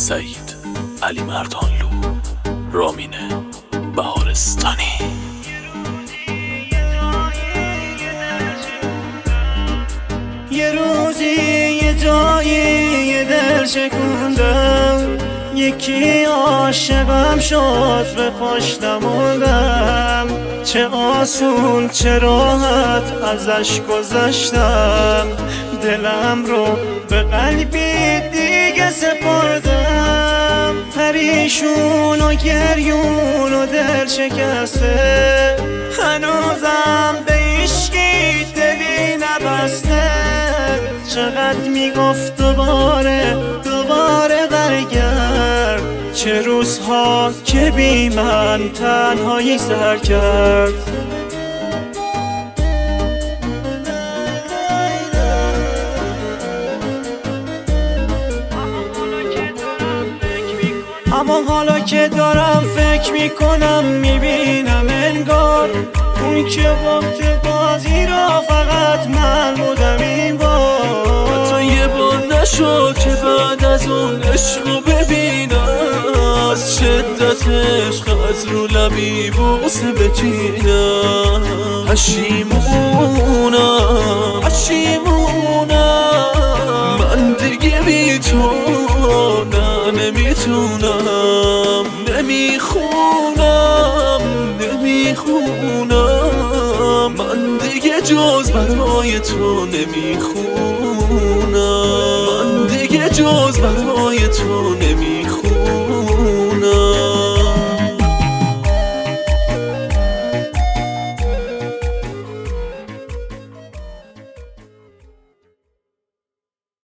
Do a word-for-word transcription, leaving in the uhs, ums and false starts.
سعید، علی مردانلو، رامین بهارستانی. یه روزی یه جایی یه دل شکوندم، یکی عاشقم شد به پاش نموندم. چه آسون چه راحت ازش گذشتم، دلم رو به قلبی دیگه سپردم. پریشون و گریون و دل شکسته، هنوزم به عشقی دلی نبسته. چقدر میگفت دوباره دوباره برگرد، چه روزها که بی من تنهایی سر کرد. اما حالا که دارم فکر میکنم میبینم انگار اون که وقت بازی را فقط من بودم این بار. حتی یه بار نشد که بعد از اون عشقو ببینم، از شدت عشق از رو لبی بوسه بچینم. پشیمونم پشیمونم من دیگه بی تو نه نمیتونم. نمیخونم نمیخونم من دیگه جز برای تو نمیخونم. من دیگه جز برای تو نمیخونم.